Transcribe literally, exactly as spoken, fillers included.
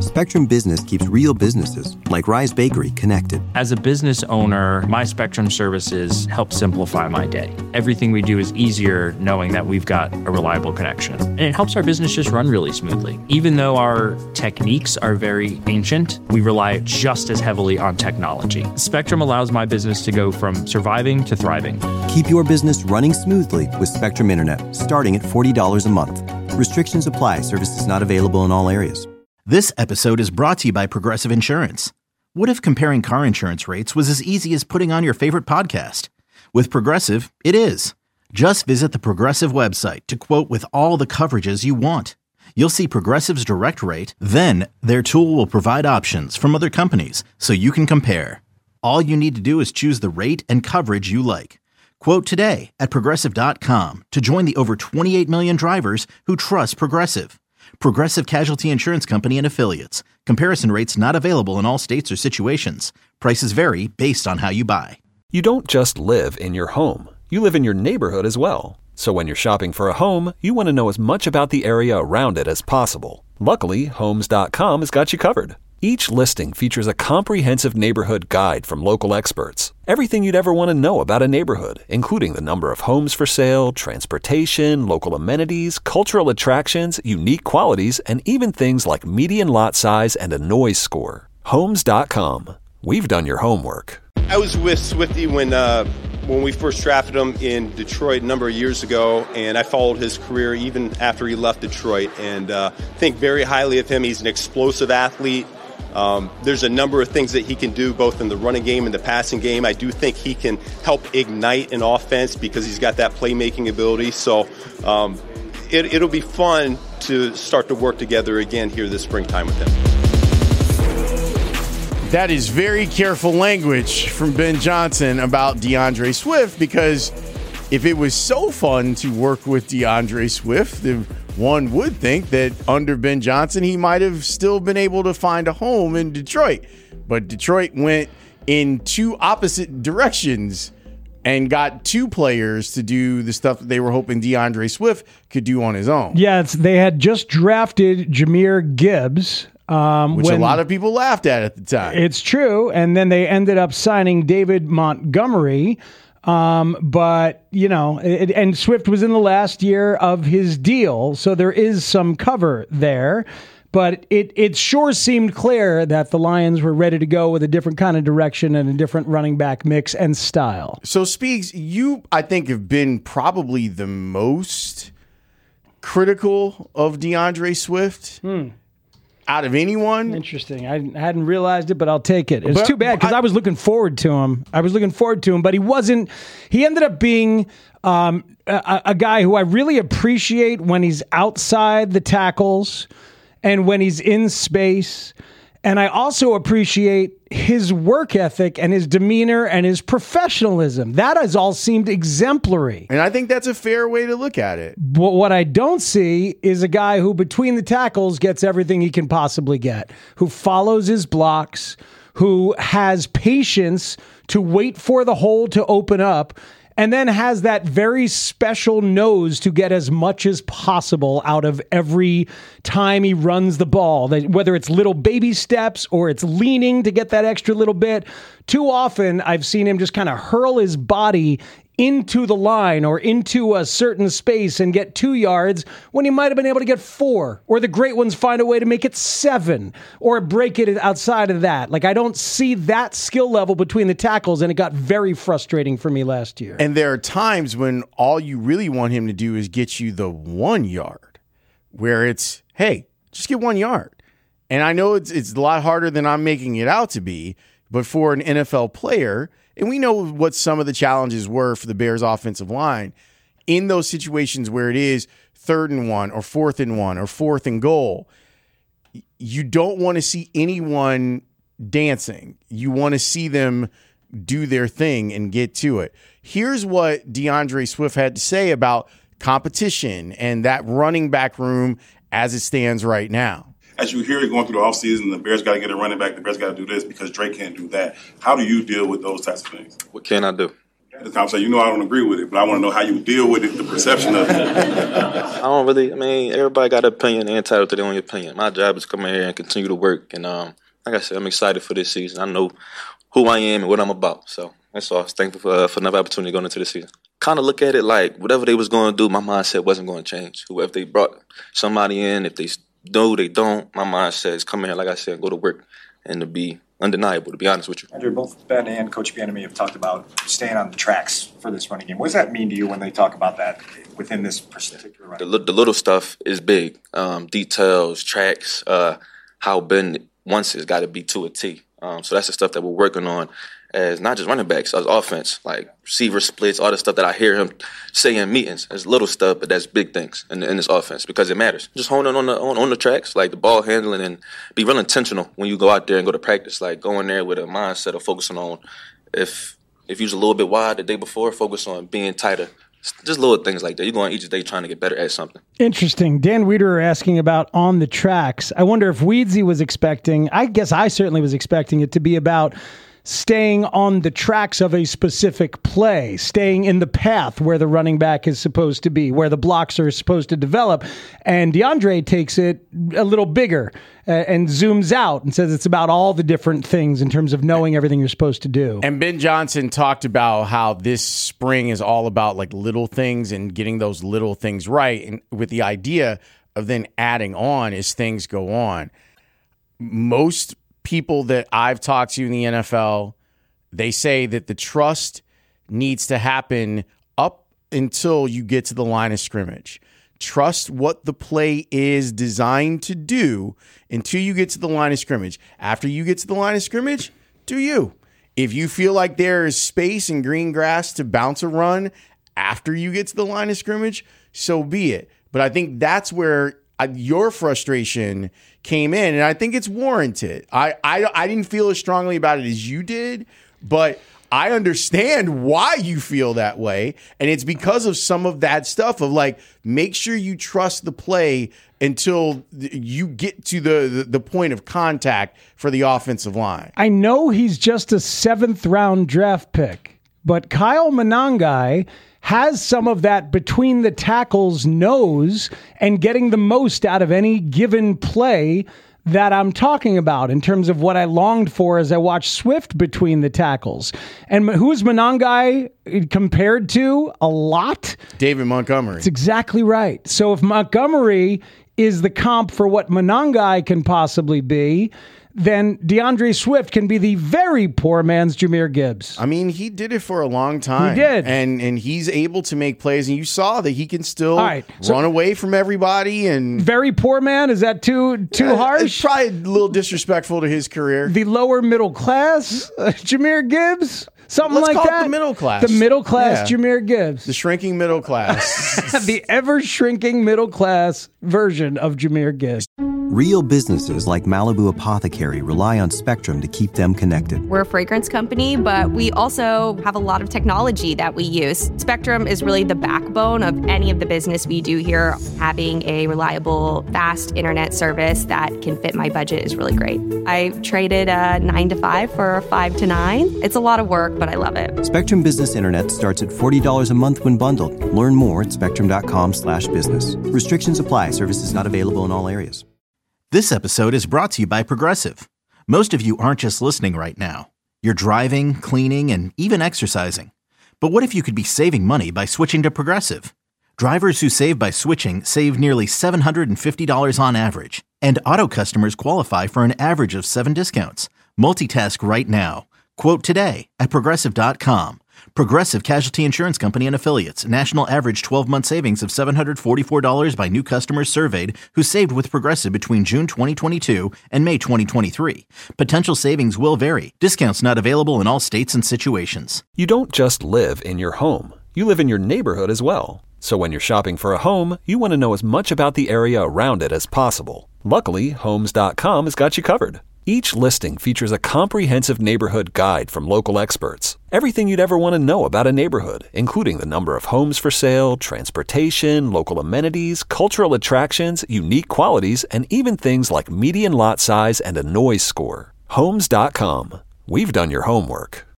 Spectrum Business keeps real businesses, like Rise Bakery, connected. As a business owner, my Spectrum services help simplify my day. Everything we do is easier knowing that we've got a reliable connection. And it helps our business just run really smoothly. Even though our techniques are very ancient, we rely just as heavily on technology. Spectrum allows my business to go from surviving to thriving. Keep your business running smoothly with Spectrum Internet, starting at forty dollars a month. Restrictions apply. Services not available in all areas. This episode is brought to you by Progressive Insurance. What if comparing car insurance rates was as easy as putting on your favorite podcast? With Progressive, it is. Just visit the Progressive website to quote with all the coverages you want. You'll see Progressive's direct rate, then their tool will provide options from other companies so you can compare. All you need to do is choose the rate and coverage you like. Quote today at Progressive dot com to join the over twenty-eight million drivers who trust Progressive. Progressive Casualty Insurance Company and Affiliates. Comparison rates not available in all states or situations. Prices vary based on how you buy. You don't just live in your home. You live in your neighborhood as well. So when you're shopping for a home, you want to know as much about the area around it as possible. Luckily, Homes dot com has got you covered. Each listing features a comprehensive neighborhood guide from local experts. Everything you'd ever want to know about a neighborhood, including the number of homes for sale, transportation, local amenities, cultural attractions, unique qualities, and even things like median lot size and a noise score. Homes dot com. We've done your homework. I was with Swifty when uh, when we first drafted him in Detroit a number of years ago, and I followed his career even after he left Detroit, and uh, think very highly of him. He's an explosive athlete. Um, there's a number of things that he can do both in the running game and the passing game. I do think he can help ignite an offense because he's got that playmaking ability. So um, it, it'll be fun to start to work together again here this springtime with him. That is very careful language from Ben Johnson about DeAndre Swift, because if it was so fun to work with DeAndre Swift, then one would think that under Ben Johnson, he might have still been able to find a home in Detroit. But Detroit went in two opposite directions and got two players to do the stuff that they were hoping DeAndre Swift could do on his own. Yeah, it's, they had just drafted Jahmyr Gibbs. Um, Which when, a lot of people laughed at at the time. It's true. And then they ended up signing David Montgomery. Um, but, you know, it, and Swift was in the last year of his deal, so there is some cover there. But it, it sure seemed clear that the Lions were ready to go with a different kind of direction and a different running back mix and style. So, Speaks, you, I think, have been probably the most critical of DeAndre Swift. Hmm. Out of anyone. Interesting. I hadn't realized it, but I'll take it. It's but, too bad because I, I was looking forward to him. I was looking forward to him, but he wasn't. He ended up being um, a, a guy who I really appreciate when he's outside the tackles and when he's in space. And I also appreciate his work ethic and his demeanor and his professionalism. That has all seemed exemplary. And I think that's a fair way to look at it. But what I don't see is a guy who between the tackles gets everything he can possibly get, who follows his blocks, who has patience to wait for the hole to open up, and then has that very special nose to get as much as possible out of every time he runs the ball, whether it's little baby steps or it's leaning to get that extra little bit. Too often, I've seen him just kind of hurl his body into the line or into a certain space and get two yards when he might have been able to get four, or the great ones find a way to make it seven or break it outside of that. Like, I don't see that skill level between the tackles, and it got very frustrating for me last year. And there are times when all you really want him to do is get you the one yard, where it's, hey, just get one yard. And I know it's it's a lot harder than I'm making it out to be, but for an N F L player, and we know what some of the challenges were for the Bears offensive line in those situations where it is third and one or fourth and one or fourth and goal. You don't want to see anyone dancing. You want to see them do their thing and get to it. Here's what DeAndre Swift had to say about competition and that running back room as it stands right now. As you hear it going through the offseason, the Bears got to get a running back, the Bears got to do this because Drake can't do that. How do you deal with those types of things? What can I do? The conversation, you know, I don't agree with it, but I want to know how you deal with it, the perception of it. I don't really, I mean, everybody got an opinion. They're entitled to their own opinion. My job is to come in here and continue to work. And um, like I said, I'm excited for this season. I know who I am and what I'm about. So that's all. I was thankful for, uh, for another opportunity going into the season. Kind of look at it like whatever they was going to do, my mindset wasn't going to change. Whoever they brought somebody in, if they do, they don't, my mindset is come in here, like I said, go to work and to be undeniable, to be honest with you. Andre, both Ben and Coach Bieniemy have talked about staying on the tracks for this running game. What does that mean to you when they talk about that within this particular running game? The, the little stuff is big. Um, details, tracks, uh, how Ben wants it's got to be to a T. Um, so that's the stuff that we're working on as not just running backs, as offense, like receiver splits, all the stuff that I hear him say in meetings. It's little stuff, but that's big things in, in this offense because it matters. Just honing on the on, on the tracks, like the ball handling, and be real intentional when you go out there and go to practice. Like going there with a mindset of focusing on if if you was a little bit wide the day before, focus on being tighter. Just little things like that. You're going each day trying to get better at something. Interesting. Dan Weeder asking about on the tracks. I wonder if Weedsy was expecting, I guess I certainly was expecting it to be about staying on the tracks of a specific play, staying in the path where the running back is supposed to be, where the blocks are supposed to develop. And DeAndre takes it a little bigger uh, and zooms out and says it's about all the different things in terms of knowing everything you're supposed to do. And Ben Johnson talked about how this spring is all about like little things and getting those little things right, and with the idea of then adding on as things go on. Most people that I've talked to in the N F L, they say that the trust needs to happen up until you get to the line of scrimmage. Trust what the play is designed to do until you get to the line of scrimmage. After you get to the line of scrimmage, do you. If you feel like there is space and green grass to bounce a run after you get to the line of scrimmage, so be it. But I think that's where your frustration came in, and I think it's warranted. I, I I didn't feel as strongly about it as you did, but I understand why you feel that way, and it's because of some of that stuff of like, make sure you trust the play until you get to the, the, the point of contact for the offensive line. I know he's just a seventh round draft pick, but Kyle Monangai has some of that between the tackles nose and getting the most out of any given play that I'm talking about in terms of what I longed for as I watched Swift between the tackles. And who's Monangai compared to? A lot? David Montgomery. That's exactly right. So if Montgomery is the comp for what Monangai can possibly be, then DeAndre Swift can be the very poor man's Jahmyr Gibbs. I mean, he did it for a long time. He did. And and he's able to make plays, and you saw that he can still right, run so away from everybody. And very poor man? Is that too too yeah, harsh? It's probably a little disrespectful to his career. The lower middle class uh, Jahmyr Gibbs? Something Let's like call that. It the middle class. The middle class yeah. Jahmyr Gibbs. The shrinking middle class. The ever shrinking middle class version of Jahmyr Gibbs. Real businesses like Malibu Apothecary rely on Spectrum to keep them connected. We're a fragrance company, but we also have a lot of technology that we use. Spectrum is really the backbone of any of the business we do here. Having a reliable, fast internet service that can fit my budget is really great. I traded a nine to five for a five to nine. It's a lot of work, but I love it. Spectrum Business Internet starts at forty dollars a month when bundled. Learn more at spectrum.com slash business. Restrictions apply. Services not available in all areas. This episode is brought to you by Progressive. Most of you aren't just listening right now. You're driving, cleaning, and even exercising. But what if you could be saving money by switching to Progressive? Drivers who save by switching save nearly seven hundred fifty dollars on average. And auto customers qualify for an average of seven discounts. Multitask right now. Quote today at Progressive dot com. Progressive Casualty Insurance Company and Affiliates. National average twelve-month savings of seven hundred forty-four dollars by new customers surveyed who saved with Progressive between June twenty twenty-two and May twenty twenty-three. Potential savings will vary. Discounts not available in all states and situations. You don't just live in your home. You live in your neighborhood as well. So when you're shopping for a home, you want to know as much about the area around it as possible. Luckily, Homes dot com has got you covered. Each listing features a comprehensive neighborhood guide from local experts. Everything you'd ever want to know about a neighborhood, including the number of homes for sale, transportation, local amenities, cultural attractions, unique qualities, and even things like median lot size and a noise score. Homes dot com. We've done your homework.